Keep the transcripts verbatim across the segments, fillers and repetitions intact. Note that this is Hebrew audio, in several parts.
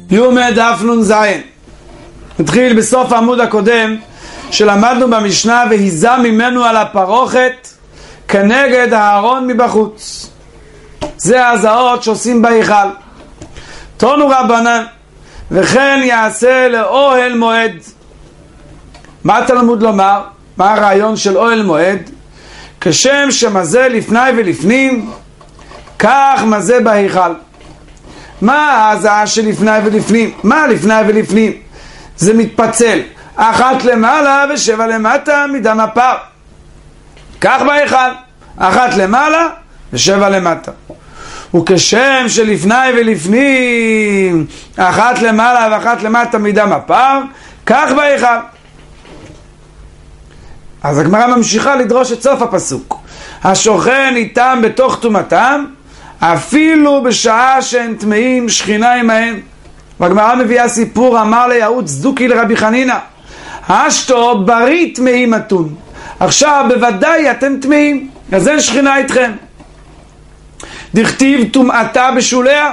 יומא דף נ"ז. נתחיל בסוף העמוד הקודם שלמדנו במשנה, והיזה ממנו על הפרוכת כנגד הארון מבחוץ. זה ההזעות שעושים בהיכל. תונו רבנן, וכן יעשה לאוהל מועד. מה התלמוד לומר? מה הרעיון של אוהל מועד? כשם שמזה לפני ולפנים, כך מזה בהיכל. מה ההזעה של לפני ולפנים? מה לפני ולפנים? זה מתפצל, אחת למעלה ושבע למטה מדם הפר. כך בהיכל, אחת למעלה ושבע למטה. וכשם שלפני ולפנים, אחת למעלה ואחת למטה מדם הפר, כך בהיכל. אז הגמרא ממשיכה לדרוש את סוף הפסוק. השוכן איתם בתוך טומאתם, אפילו בשעה שהן טמאים שכינה עמהם. והגמרא מביאה סיפור, אמר ליהוד צדוקי לרבי חנינא, אשתו בריא טמאים מתון, עכשיו בוודאי אתם טמאים, אז אין שכינה איתכם. דכתיב טומאתה בשוליה,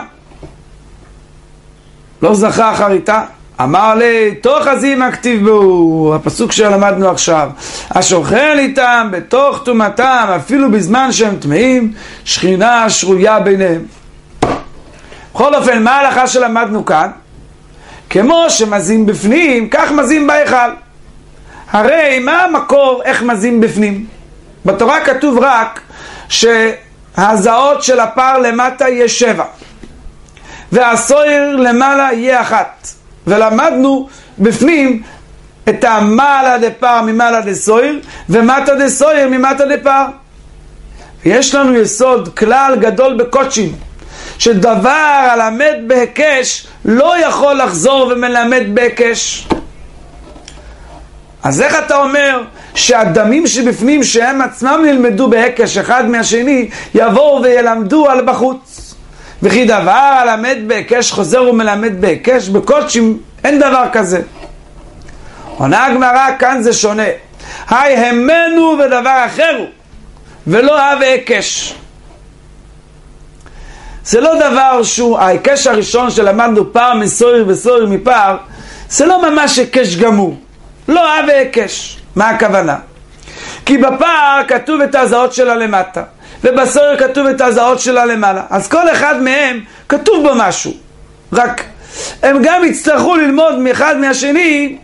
לא זכה אחריתה. אמר לי תוך הזימה כתיב בו, הפסוק שלמדנו עכשיו, השוכן איתם בתוך טומאתם אפילו בזמן שהם טמאים, שכינה שרויה ביניהם. בכל אופן, מה ההלכה שלמדנו כאן? כמו שמזים בפנים, כך מזים בהיכל. הרי מה המקור איך מזים בפנים? בתורה כתוב רק שההזעות של הפר למטה יהיה שבע והסויר למעלה יהיה אחת, ולמדנו בפנים את המעלה דפר ממעלה דסויר ומטה דסויר ממטה דפר. יש לנו יסוד, כלל גדול בקודשים, שדבר הלמד בהיקש לא יכול לחזור ומלמד בהיקש. אז איך אתה אומר שהדמים שבפנים שהם עצמם נלמדו בהיקש אחד מהשני יבואו וילמדו על בחוץ? וכי דבר הלמד בהיקש חוזר ומלמד בהיקש? בקודשים אין דבר כזה. עונה הגמרא, כאן זה שונה. היי המנו ודבר אחר הוא, ולא הווה היקש. זה לא דבר שהוא, ההיקש הראשון שלמדנו פר מסויר וסויר מפר, זה לא ממש היקש גמור, לא הווה היקש. מה הכוונה? כי בפר כתוב את ההזעות שלה למטה, ובסויר כתוב את ההזעות שלה למעלה, אז כל אחד מהם כתוב בו משהו, רק הם גם יצטרכו ללמוד מאחד מהשני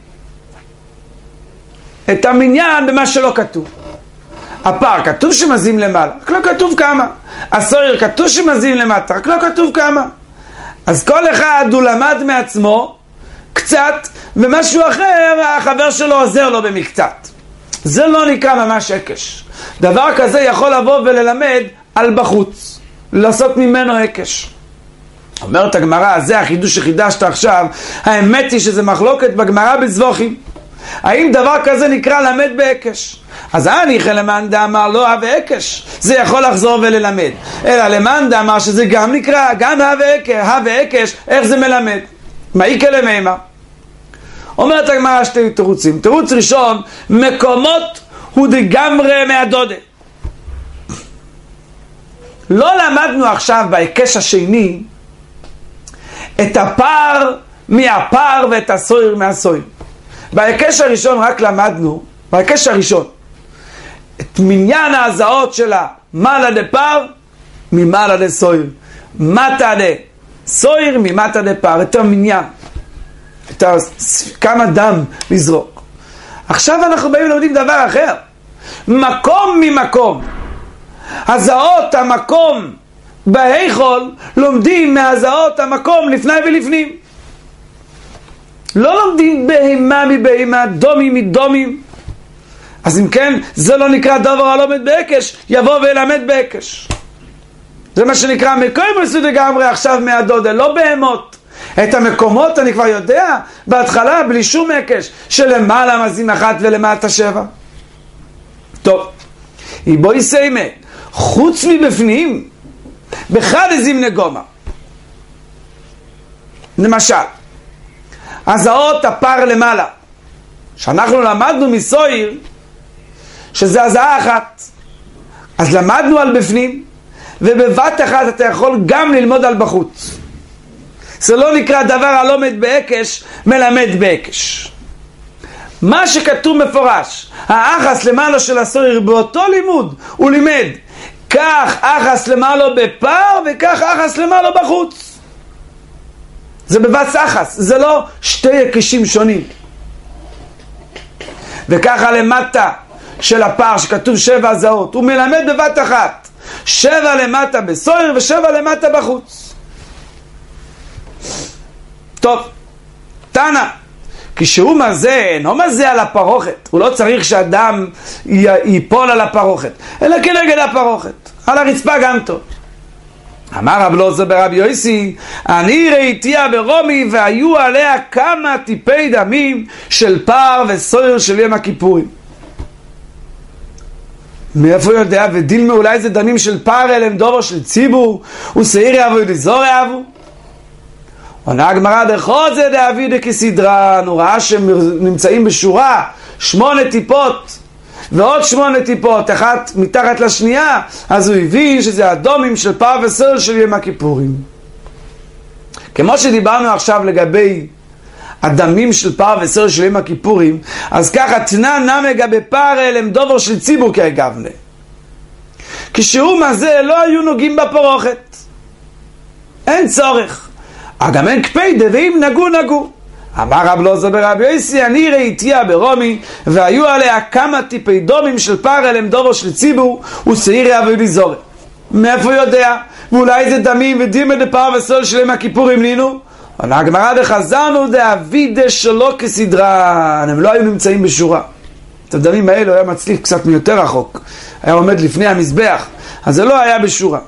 את המניין במה שלא כתוב. הפר כתוב שמזים למעלה, רק לא כתוב כמה. הסויר כתוב שמזים למטה, רק לא כתוב כמה. אז כל אחד הוא למד מעצמו קצת, ומשהו אחר החבר שלו עוזר לו במקצת. זה לא נקרא ממש היקש. דבר כזה יכול לבוא וללמד על בחוץ, לעשות ממנו היקש. אומרת הגמרא, זה החידוש שחידשת עכשיו. האמת היא שזה מחלוקת בגמרא בזבוחים, האם דבר כזה נקרא למד בהיקש. אז אני למאן דאמר לא הווה היקש, זה יכול לחזור וללמד, אלא למאן דאמר שזה גם נקרא, גם הווה היקש, איך זה מלמד? מה איקה למימה? אומרת הגמרא שתי תירוצים. תירוץ ראשון, מקומות הוא דגמרי מהדודה. לא למדנו עכשיו בהיקש השני את הפר מהפר ואת הסויר מהסויר. בהיקש הראשון רק למדנו, בהיקש הראשון, את מניין ההזעות שלה, מעלה דפר ממעלה דסויר, מטה דסויר ממטה דפר, את המניין, את כמה דם לזרוק. עכשיו אנחנו באים לומדים דבר אחר, מקום ממקום. הזעות המקום בהיכל לומדים מהזעות המקום לפני ולפנים. לא לומדים בהימה מבהימה, דומים מדומים. אז אם כן, זה לא נקרא דבר הלומד בהיקש, יבוא וילמד בהיקש. זה מה שנקרא מקום מסוד לגמרי עכשיו מהדודה, לא בהמות. את המקומות אני כבר יודע בהתחלה בלי שום היקש, שלמעלה מזים אחת ולמטה שבע. טוב, בואי סיימה, חוץ מבפנים, בחד הזים נגומה. למשל, הזעות הפר למעלה, שאנחנו למדנו מסויר שזה הזעה אחת, אז למדנו על בפנים, ובבת אחת אתה יכול גם ללמוד על בחוץ. זה לא נקרא דבר הלומד בהקש, מלמד בהקש. מה שכתוב מפורש, האחס למעלה של הסויר באותו לימוד, הוא לימד, כך אחס למעלה בפר, וכך אחס למעלה בחוץ. זה בבץ אחס, זה לא שתי יקשים שונים. וככה למטה של הפר שכתוב שבע זהות, הוא מלמד בבת אחת, שבע למטה בסויר ושבע למטה בחוץ. טוב, תנא, כשהוא מזה, אינו מזה על הפרוכת, הוא לא צריך שאדם ייפול על הפרוכת, אלא כנגד הפרוכת, על הרצפה גם טוב. אמר רב אלעזר ברבי יוסי, אני ראיתיה ברומי והיו עליה כמה טיפי דמים של פר וסויר של יום הכיפורים. מאיפה יודע? ודילמה אולי זה דמים של פר אל הם דובו של ציבור ושעיר יעבו ודזור יעבו. עונה הגמרא דחוד זה דאבידה כסדרן, הוא ראה שהם נמצאים בשורה שמונה טיפות ועוד שמונה טיפות, אחת מתחת לשנייה, אז הוא הבין שזה הדומים של פר וסויר של יום הכיפורים. כמו שדיברנו עכשיו לגבי הדמים של פר וסויר של יום הכיפורים, אז ככה תנא נמי לגבי פר אל הם דובר של ציבור כהגבנה. כשהוא מזה לא היו נוגעים בפרוכת, אין צורך. גם אין קפידה, ואם נגו נגו. אמר רב אלעזר ברבי יוסי, אני ראיתיה ברומי והיו עליה כמה טיפי דומים של פר אל הם דובר של ציבור ושעיר יעבו ודזור. מאיפה יודע? ואולי זה דמים ודימה דפר וסויר של יום הכיפורים לינו? עונה הגמרא דחזרנו דאבידה שלא כסדרן, הם לא היו נמצאים בשורה. את הדמים האלו היה מצליח קצת מיותר רחוק, היה עומד לפני המזבח, אז זה לא היה בשורה.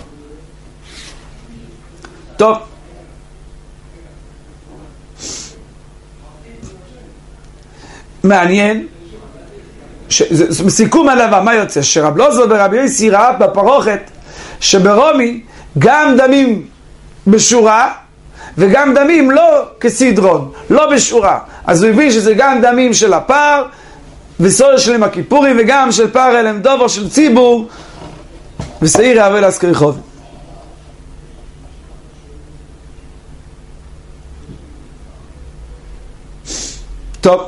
טוב, מעניין, סיכום עליו, מה יוצא? שרב אלעזר ברבי יוסי ראה בפרוכת שברומי גם דמים בשורה וגם דמים לא כסדרון, לא בשורה. אז הוא הבין שזה גם דמים של הפר וסויר של יום הכיפורים וגם של פר אל הם דובר של ציבור ושעיר יעבו להזכיר חוב. טוב,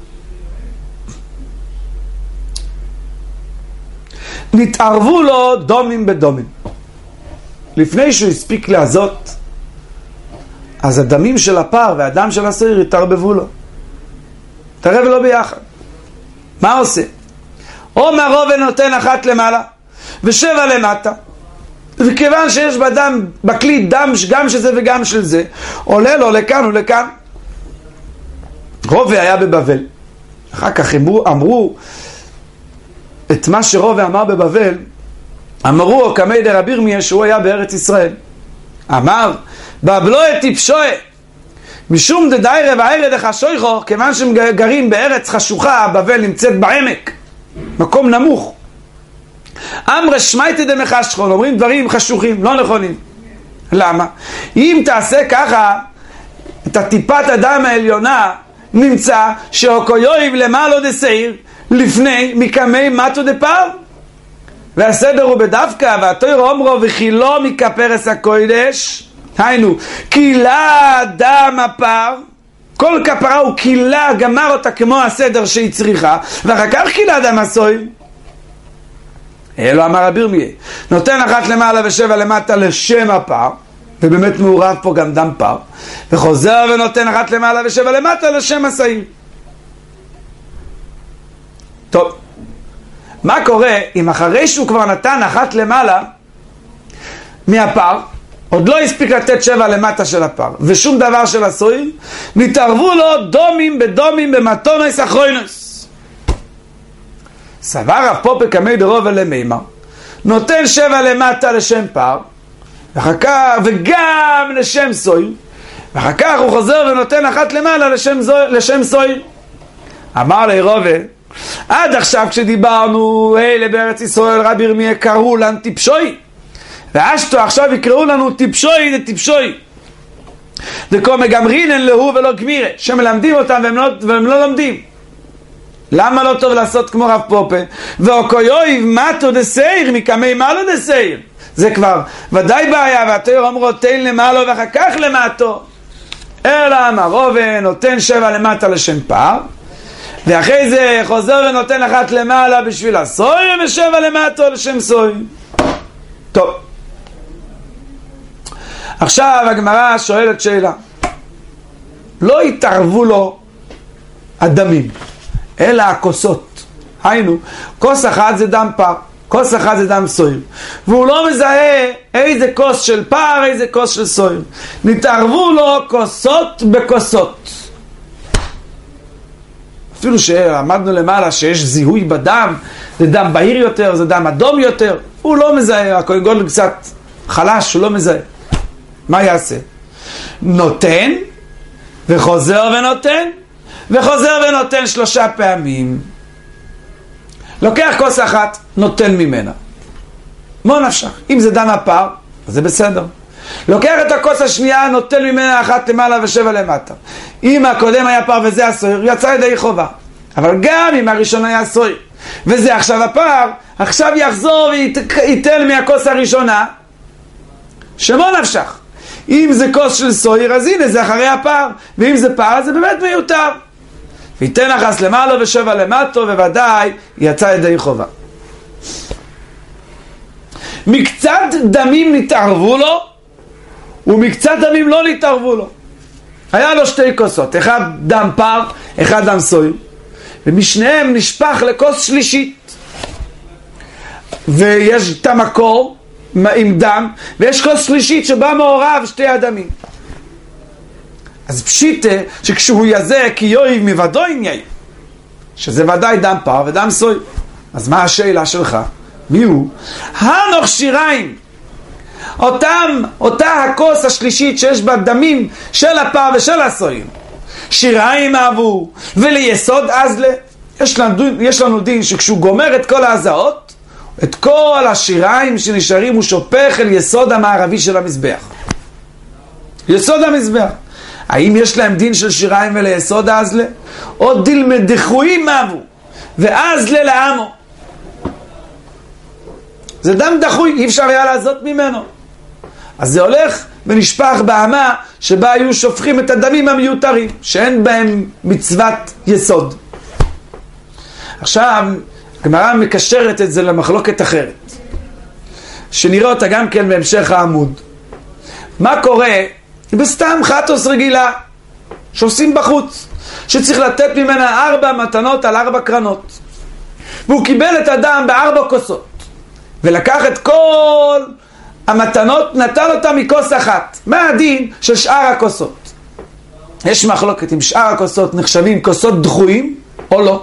נתערבו לו דומים בדומים. לפני שהוא הספיק לעזות, אז הדמים של הפר והדם של הסויר התערבבו לו. תערב לו ביחד. מה עושה? עומר רובן נותן אחת למעלה ושבע למטה, וכיוון שיש בדם, בכלי דם גם של זה וגם של זה, עולה לו לכאן ולכאן. רובה היה בבבל, אחר כך אמרו, אמרו את מה שרובה אמר בבבל, אמרו כמי דרבי ירמיה שהוא היה בארץ ישראל. אמר בבלוה טיפשוה משום דדיירה ועירה דחשויכו, כיוון שהם גרים בארץ חשוכה, בבל נמצאת בעמק, מקום נמוך. אמר שמייטה דמחשכון, אומרים דברים חשוכים, לא נכונים. למה? אם תעשה ככה, את הטיפת הדם העליונה נמצא שאוקויוב למעלה דשעיר לפני מקמי מטו דפר, והסדר הוא בדווקא והתורה אומרו וכי לא מכפרס הקודש, היינו קילה דם הפר, כל כפרה הוא קילה, גמר אותה כמו הסדר שהיא צריכה, ואחר כך קילה דם הסויר. אלו אמר רבי ירמיה, נותן אחת למעלה ושבע למטה לשם הפר, ובאמת מעורב פה גם דם פר, וחוזר ונותן אחת למעלה ושבע למטה לשם השעיר. טוב, מה קורה אם אחרי שהוא כבר נתן אחת למעלה מהפר, עוד לא הספיק לתת שבע למטה של הפר ושום דבר של הסויר, נתערבו לו דומים בדומים במתונוס אחרונוס. סבר רב פופא קמי דרובה למימר, נותן שבע למטה לשם פר ואחר כך וגם לשם סויר, ואחר כך הוא חוזר ונותן אחת למעלה לשם, לשם סויר. אמר לי רובה, עד עכשיו כשדיברנו אלה בארץ ישראל רבי ירמיה קראו לנו טיפשוי, ואשתו עכשיו יקראו לנו טיפשוי דטיפשוי דקו מגמרינן להו ולא גמירה, שמלמדים אותם והם לא, והם לא לומדים. למה לא טוב לעשות כמו רב פופה? ואוקויוב מטו דשעיר מקמי מעלה דשעיר, זה כבר ודאי בעיה, והתורה אמרו תן למעלו ואחר כך למטו, אלא אמר ראובן נותן שבע למטה לשם פער, ואחרי זה חוזר ונותן אחת למעלה בשביל הסוי, ושבע למטו לשם סוי. טוב, עכשיו הגמרא שואלת שאלה, לא התערבו לו הדמים אלא הכוסות, היינו כוס אחת זה דם פר, כוס אחת זה דם סויר, והוא לא מזהה איזה כוס של פר, איזה כוס של סויר. נתערבו לו כוסות בכוסות, אפילו שעמדנו למעלה שיש זיהוי בדם, זה דם בהיר יותר, זה דם אדום יותר, הוא לא מזהה, הכהן גודל קצת חלש, הוא לא מזהה. מה יעשה? נותן וחוזר ונותן וחוזר ונותן שלושה פעמים. לוקח כוס אחת, נותן ממנה. מה נפשך? אם זה דם הפר, אז זה בסדר. לוקח את הכוס השנייה, נותן ממנה אחת למעלה ושבע למטה. אם הקודם היה פר וזה הסויר, יצא ידי חובה. אבל גם אם הראשון היה סויר וזה עכשיו הפר, עכשיו יחזור וייתן מהכוס הראשונה. שמו נפשך? אם זה כוס של סויר, אז הנה זה אחרי הפר, ואם זה פר, זה באמת מיותר. ויתן אחס למעלה ושבע למטו, וודאי יצא ידי חובה. מקצת דמים נתערבו לו, ומקצת דמים לא נתערבו לו. היה לו שתי כוסות, אחד דם פר, אחד דם סויר, ומשניהם נשפך לכוס שלישית. ויש את המקור עם דם, ויש כוס שלישית שבה מעורב שתי הדמים. אז פשיטה שכשהוא יזה כי יויב מבדו עם יאי, שזה ודאי דם פר ודם סוי. אז מה השאלה שלך? מי הוא? הנוך שיריים, אותם, אותה הכוס השלישית שיש בה דמים של הפר ושל הסוי, שיריים אהבו וליסוד אזלה. יש לנו, יש לנו דין שכשהוא גומר את כל ההזעות, את כל השיריים שנשארים הוא שופך אל יסוד המערבי של המזבח, יסוד המזבח. האם יש להם דין של שיריים וליסוד אזלה? או דילמה דחויים אבו ואזלה לעמו? זה דם דחוי, אי אפשר היה לעשות ממנו. אז זה הולך ונשפך באמה שבה היו שופכים את הדמים המיותרים שאין בהם מצוות יסוד. עכשיו הגמרא מקשרת את זה למחלוקת אחרת שנראה אותה גם כן בהמשך העמוד. מה קורה בסתם חטוס רגילה שעושים בחוץ, שצריך לתת ממנה ארבע מתנות על ארבע קרנות, והוא קיבל את הדם בארבע כוסות ולקח את כל המתנות, נתן אותה מכוס אחת. מה הדין של שאר הכוסות? יש מחלוקת אם שאר הכוסות נחשבים כוסות דחויים או לא.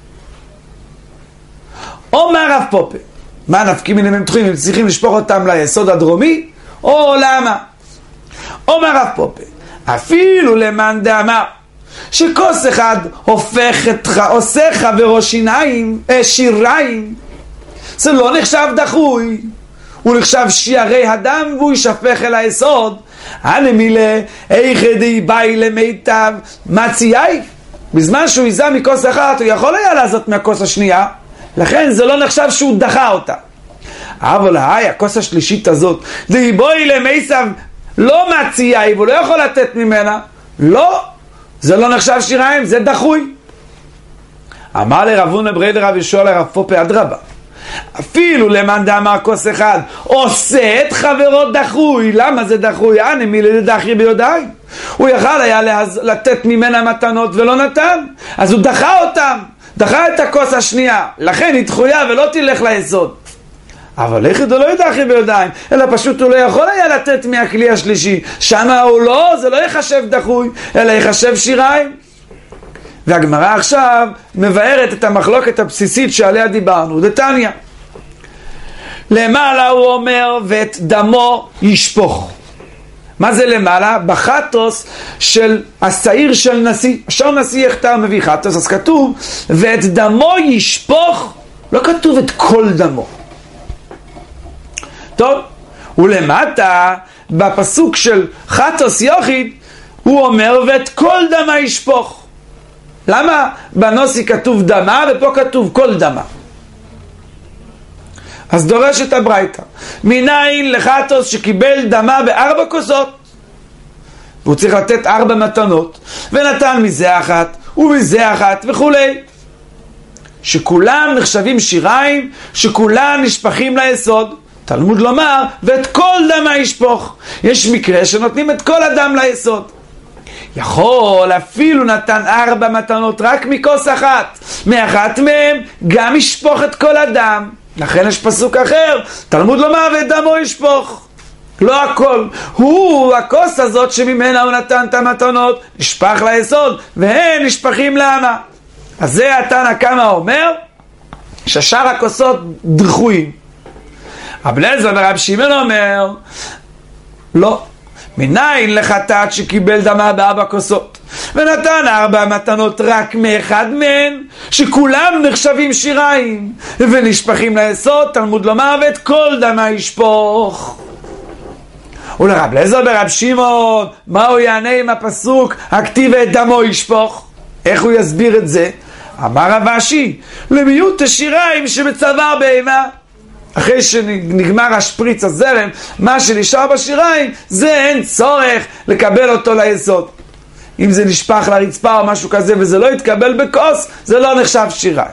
או מה רב פופה, מה נפקים אם הם דחויים, הם צריכים לשפוך אותם ליסוד הדרומי או למה? או מה רב פופה, אפילו למאן דאמר שכוס אחד הופך את עושה חברו שיניים, אה, שיריים, זה לא נחשב דחוי, הוא נחשב שיערי הדם והוא ישפך אל היסוד. הנמילה איכדי באי למיטב מציאי, בזמן שהוא יזה מכוס אחת הוא יכול היה לעשות מהכוס השנייה, לכן זה לא נחשב שהוא דחה אותה. אבל היי, הכוס השלישית הזאת דיבוי למיסב לא מציאי, והוא לא יכול לתת ממנה, לא, זה לא נחשב שיריים, זה דחוי. אמר לרבונה ברי לרב ישוע לרב פופה אדרבה, אפילו למאן דאמר כוס אחד עושה את חברו דחוי. למה זה דחוי? אני מילי דחי ביודעי, הוא יכל היה להז... לתת ממנה מתנות ולא נתן, אז הוא דחה אותם, דחה את הכוס השנייה, לכן היא דחויה ולא תלך ליסוד. אבל איך הוא לא ידחי ביודעיים, אלא פשוט הוא לא יכול היה לתת מהכלי השלישי, שמה הוא לא, זה לא יחשב דחוי אלא יחשב שיריים. והגמרא עכשיו מבארת את המחלוקת הבסיסית שעליה דיברנו. דתניא, למעלה הוא אומר ואת דמו ישפוך. מה זה למעלה? בחטוס של השעיר של נשיא, אשר נשיא יחתר מביא חטוס, אז כתוב ואת דמו ישפוך, לא כתוב את כל דמו. טוב, ולמטה בפסוק של חטוס יוחיד הוא אומר ואת כל דמה ישפוך. למה בנוסי כתוב דמה ופה כתוב כל דמה? אז דורשת הברייתא, מניין לחטוס שקיבל דמה בארבע כוסות, והוא צריך לתת ארבע מתנות, ונתן מזה אחת ומזה אחת וכולי, שכולם נחשבים שיריים, שכולם נשפכים ליסוד. תלמוד לומר, ואת כל דמה ישפוך. יש מקרה שנותנים את כל הדם ליסוד. יכול, אפילו נתן ארבע מתנות רק מכוס אחת, מאחת מהם גם ישפוך את כל הדם. לכן יש פסוק אחר, תלמוד לומר ואת דמו ישפוך. לא הכל, הוא הכוס הזאת שממנה הוא נתן את המתנות, נשפך ליסוד, והם נשפכים לאמה. אז זה התנא קמא אומר, ששאר הכוסות דחויים. רבי אליעזר ורבי שמעון אומר, לא, מניין לחטאת שקיבל דמה בארבע כוסות, ונתן ארבע מתנות רק מאחד מהן, שכולם נחשבים שיריים, ונשפכים ליסוד, תלמוד לומר, ואת כל דמה ישפוך. ולרבי אליעזר ורבי שמעון, מה הוא יענה עם הפסוק, הכתיב את דמו ישפוך? איך הוא יסביר את זה? אמר רב אשי, למיעוט השיריים שבצוואר בהמה. אחרי שנגמר השפריץ הזרם, מה שנשאר בשיריים, זה אין צורך לקבל אותו ליסוד. אם זה נשפך לרצפה או משהו כזה וזה לא יתקבל בכוס, זה לא נחשב שיריים.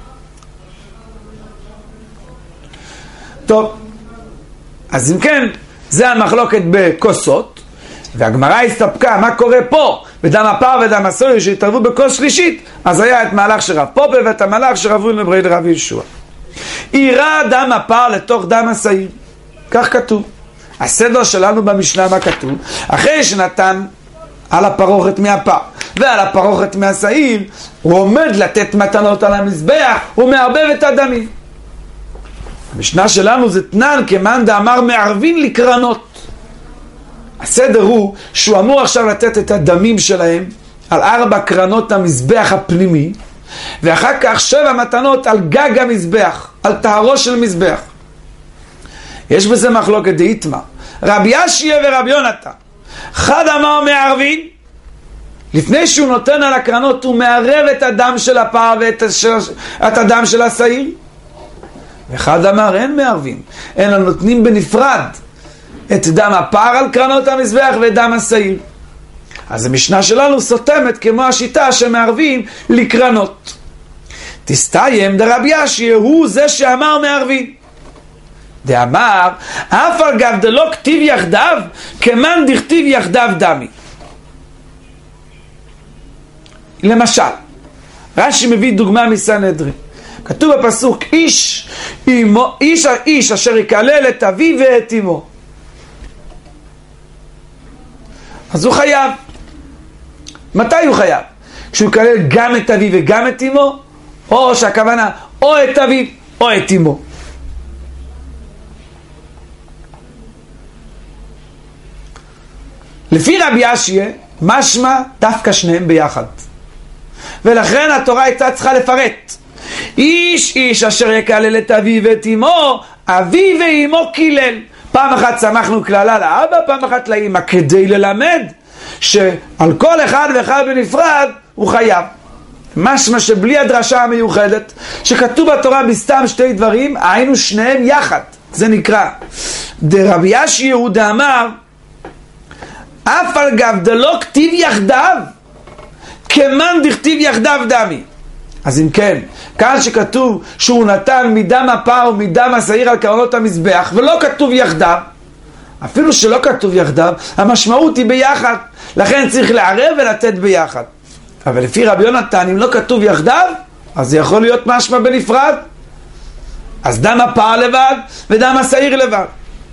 טוב, אז אם כן, זה המחלוקת בכוסות, והגמרא הסתפקה, מה קורה פה? ודם הפר ודם הסויר שהתערבו בכוס שלישית, אז היה את מהלך של רב פופה ואת המהלך של רב אונא ברי רב יהושע. עירה דם הפר לתוך דם השעיר, כך כתוב. הסדר שלנו במשנה מה כתוב? אחרי שנתן על הפרוכת מהפר ועל הפרוכת מהשעיר, הוא עומד לתת מתנות על המזבח, הוא מערבב את הדמים. המשנה שלנו זה תנן כמאן דאמר מערבין לקרנות. הסדר הוא שהוא אמור עכשיו לתת את הדמים שלהם על ארבע קרנות המזבח הפנימי, ואחר כך שבע מתנות על גג המזבח, על טהרו של מזבח. יש בזה מחלוקת דאיתמר, רבי ישיה ורבי יונתן. אחד אמר מערבין, לפני שהוא נותן על הקרנות הוא מערב את הדם של הפר ואת את הדם של השעיר. ואחד אמר אין מערבין, אלא נותנים בנפרד את דם הפר על קרנות המזבח ואת דם השעיר. אז המשנה שלנו סותמת כמו השיטה שמערבים לקרנות. תסתיים דרבי ישיה, הוא זה שאמר מערבים. דאמר אף על גב דלא כתיב יחדיו כמאן דכתיב יחדיו דמי. למשל, רש"י מביא דוגמה מסנהדרין. כתוב בפסוק איש, אימו, איש, איש אשר יקלל את אביו ואת אמו, אז הוא חייב. מתי הוא חייב? כשהוא יקלל גם את אביו וגם את אמו, או שהכוונה או את אביו או את אמו. לפי רבי ישיה משמע דווקא שניהם ביחד, ולכן התורה הייתה צריכה לפרט. איש איש אשר יקלל את אביו ואת אמו, אביו ואמו קילל. פעם אחת שמחנו כללה לאבא, פעם אחת לאמא, כדי ללמד שעל כל אחד ואחד בנפרד הוא חייב. משמע שבלי הדרשה המיוחדת שכתוב בתורה בסתם שתי דברים, היינו שניהם יחד. זה נקרא דרבי ישיה יהודה אמר אף על גב דלא כתיב יחדיו כמאן דכתיב יחדיו דמי. אז אם כן, כאן שכתוב שהוא נתן מדם הפר ומדם השעיר על קרנות המזבח ולא כתוב יחדיו, אפילו שלא כתוב יחדיו, המשמעות היא ביחד, לכן צריך לערב ולתת ביחד. אבל לפי רבי יונתן, אם לא כתוב יחדיו, אז זה יכול להיות משמע בנפרד. אז דם הפר לבד ודם השעיר לבד.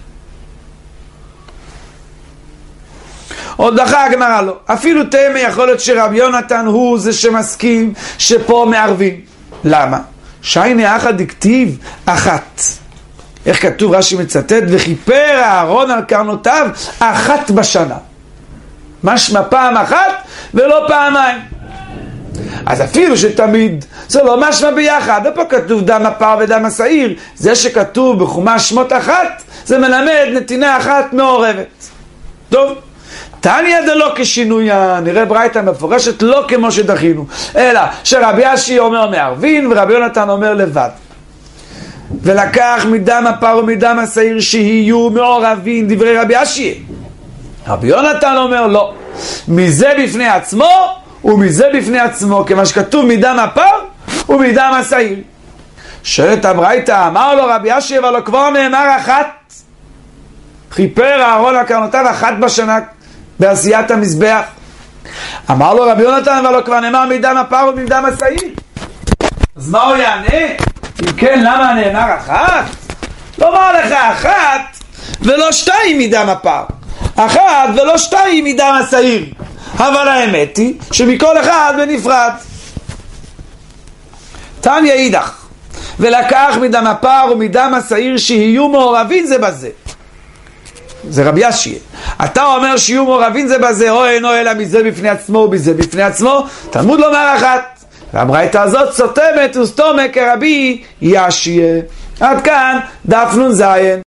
עוד דחה הגמרא לו, אפילו תמה יכול להיות שרבי יונתן הוא זה שמסכים שפה מערבים. למה? שייני אחת דכתיב אחת. איך כתוב? רש"י מצטט, וכיפר אהרון על קרנותיו אחת בשנה. משמע פעם אחת ולא פעמיים. אז אפילו שתמיד זה לא משמע ביחד, ופה כתוב דם הפר ודם השעיר, זה שכתוב בחומש שמות אחת זה מלמד נתינה אחת מעורבת. טוב, תניא דלא כשינויה, נראה ברייתא מפורשת לא כמו שדחינו, אלא שרבי ישיה אומר מערבין ורבי יונתן אומר לבד. ולקח מדם הפר ומדם השעיר שיהיו מעורבים, דברי רבי אשיה. רבי יונתן אומר לא, מזה בפני עצמו ומזה בפני עצמו, כמה שכתוב מדם הפר ומדם השעיר. שואלת הברייתא, אמר לו רבי אשיה, אבל לא כבר נאמר אחת, חיפר אהרון על קרנותיו אחת בשנה בעשיית המזבח. אמר לו רבי יונתן, אבל לא כבר נאמר מדם הפר ומדם השעיר. אז מה הוא יענה? אם כן, למה נאמר אחת? לא אומר לך אחת ולא שתיים מדם הפר, אחת ולא שתיים מדם השעיר, אבל האמת היא שמכל אחד בנפרד. תניא אידך, ולקח מדם הפר ומדם השעיר שיהיו מעורבים זה בזה. זה רבי אשיה. אתה אומר שיהיו מעורבים זה בזה, או אינו אלא מזה בפני עצמו ובזה בפני עצמו, תלמוד לומר אחת. והברייתא הזאת סותמת וסתומה כרבי אשיה. עד כאן דף נ"ז.